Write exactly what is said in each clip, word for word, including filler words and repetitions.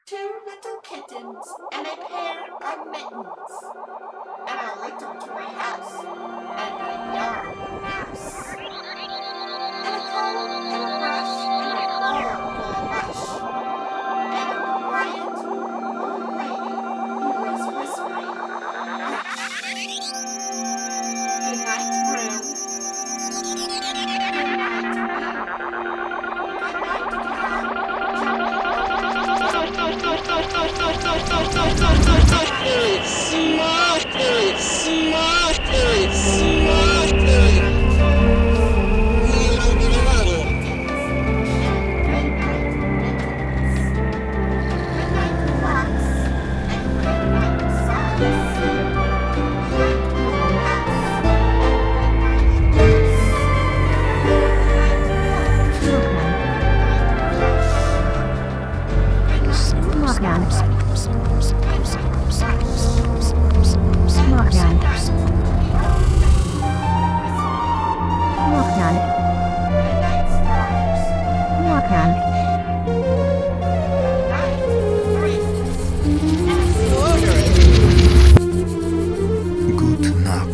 Two little kittens and a pair of mittens, and a little toy house, and a yard mouse, and a comb and a brush and a bowl full of mush, and a quiet old lady who was whispering, hush. Good night, room. Good night, room. Good night, cow. It's smart, it's smart, it's smart, Good Nacht.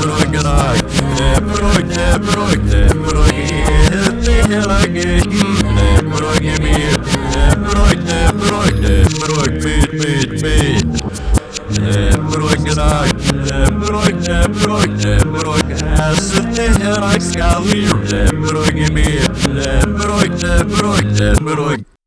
Like brød, give me it. Brød, brød, brød, meat, meat, meat. Brød, greit, brød, brød, brød. Jeg sitter her, jeg skal lire. Brød, give me it. Brød, brød, brød.